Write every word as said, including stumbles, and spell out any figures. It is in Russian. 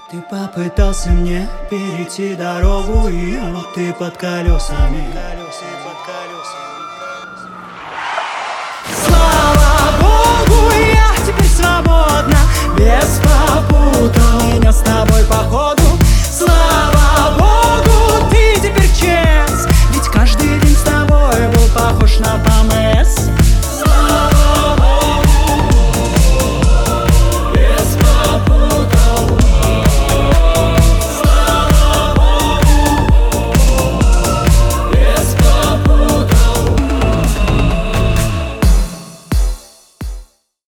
Ты попытался мне перейти дорогу, и ты под колесами.